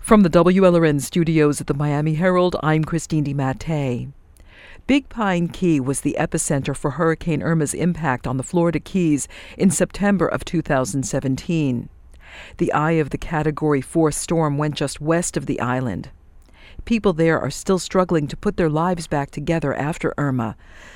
From the WLRN studios at the Miami Herald, I'm Christine DiMattei. Big Pine Key was the epicenter for Hurricane Irma's impact on the Florida Keys in September of 2017. The eye of the Category 4 storm went just west of the island. People there are still struggling to put their lives back together after Irma.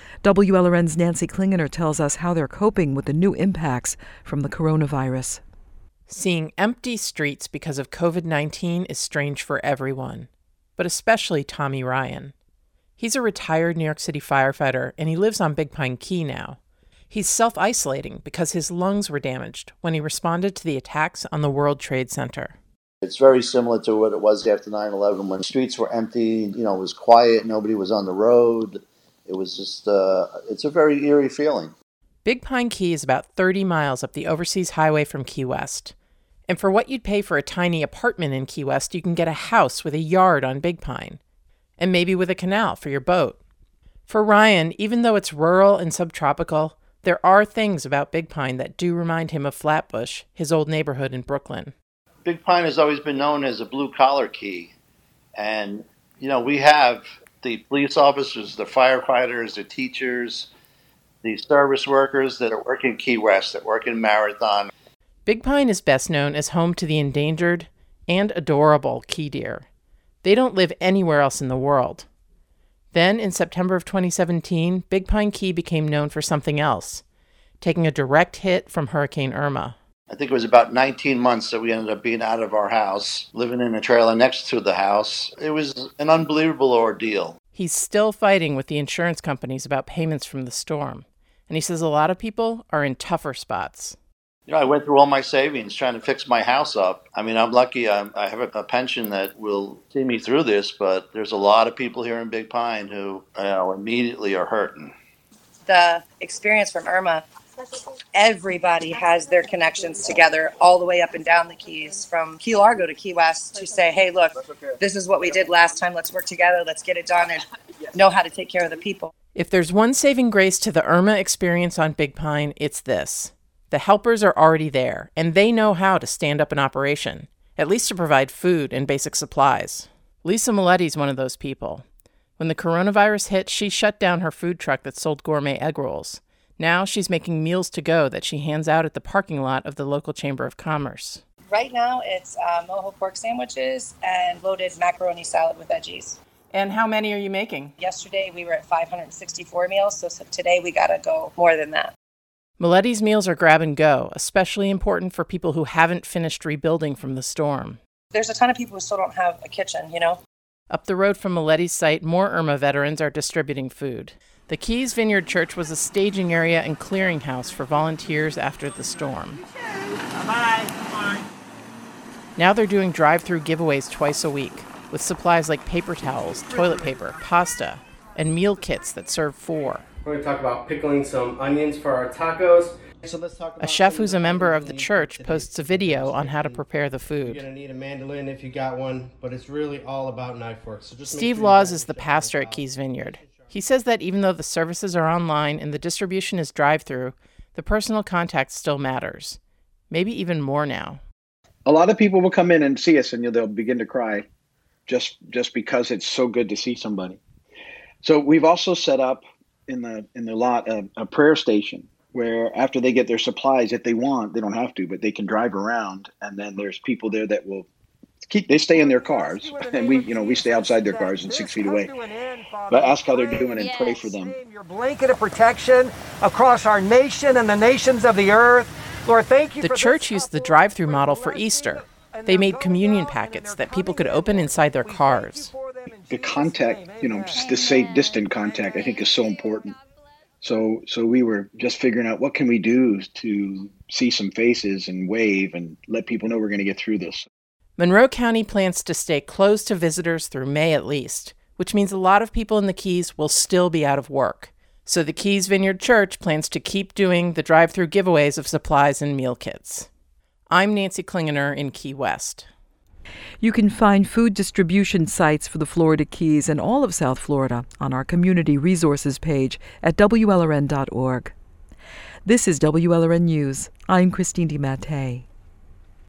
WLRN's Nancy Klingener tells us how they're coping with the new impacts from the coronavirus. Seeing empty streets because of COVID-19 is strange for everyone, but especially Tommy Ryan. He's a retired New York City firefighter, and he lives on Big Pine Key now. He's self-isolating because his lungs were damaged when he responded to the attacks on the World Trade Center. It's very similar to what it was after 9/11 when the streets were empty, it was quiet, nobody was on the road. It was just, it's a very eerie feeling. Big Pine Key is about 30 miles up the overseas highway from Key West. And for what you'd pay for a tiny apartment in Key West, you can get a house with a yard on Big Pine. And maybe with a canal for your boat. For Ryan, even though it's rural and subtropical, there are things about Big Pine that do remind him of Flatbush, his old neighborhood in Brooklyn. Big Pine has always been known as a blue-collar key. And, we have the police officers, the firefighters, the teachers, the service workers that are working Key West, that work in Marathon. Big Pine is best known as home to the endangered and adorable key deer. They don't live anywhere else in the world. Then, in September of 2017, Big Pine Key became known for something else, taking a direct hit from Hurricane Irma. I think it was about 19 months that we ended up being out of our house, living in a trailer next to the house. It was an unbelievable ordeal. He's still fighting with the insurance companies about payments from the storm. And he says a lot of people are in tougher spots. I went through all my savings trying to fix my house up. I'm lucky I have a pension that will see me through this, but there's a lot of people here in Big Pine who immediately are hurting. The experience from Irma, everybody has their connections together all the way up and down the Keys, from Key Largo to Key West, to say, hey, look, this is what we did last time. Let's work together. Let's get it done and know how to take care of the people. If there's one saving grace to the Irma experience on Big Pine, it's this. The helpers are already there, and they know how to stand up an operation, at least to provide food and basic supplies. Lisa Milletti's one of those people. When the coronavirus hit, she shut down her food truck that sold gourmet egg rolls. Now she's making meals to go that she hands out at the parking lot of the local Chamber of Commerce. Right now, it's mojo pork sandwiches and loaded macaroni salad with veggies. And how many are you making? Yesterday, we were at 564 meals, so today we got to go more than that. Milletti's meals are grab and go, especially important for people who haven't finished rebuilding from the storm. There's a ton of people who still don't have a kitchen, Up the road from Milletti's site, more Irma veterans are distributing food. The Keys Vineyard Church was a staging area and clearinghouse for volunteers after the storm. Bye-bye. Now they're doing drive-through giveaways twice a week, with supplies like paper towels, toilet paper, pasta, and meal kits that serve 4. We're going to talk about pickling some onions for our tacos. A chef who's a member of the church posts a video on how to prepare the food. You're going to need a mandolin if you got one, but it's really all about knife work. So just Steve Laws is the pastor at Keys Vineyard. He says that even though the services are online and the distribution is drive-through, the personal contact still matters. Maybe even more now. A lot of people will come in and see us and they'll begin to cry just because it's so good to see somebody. So we've also set up in the lot a prayer station where after they get their supplies, if they want, they don't have to, but they can drive around, and then there's people there that will they stay in their cars, and we stay outside their cars and 6 feet away. But ask how they're doing and pray for them. Your blanket of protection across our nation and the nations of the earth. Lord, thank you. The church used the drive-through model for Easter. They made communion packets that people could open inside their cars. The contact, the safe, distant contact, I think is so important. So we were just figuring out what can we do to see some faces and wave and let people know we're going to get through this. Monroe County plans to stay closed to visitors through May at least, which means a lot of people in the Keys will still be out of work. So the Keys Vineyard Church plans to keep doing the drive-through giveaways of supplies and meal kits. I'm Nancy Klingener in Key West. You can find food distribution sites for the Florida Keys and all of South Florida on our community resources page at WLRN.org. This is WLRN News. I'm Christine DiMattei.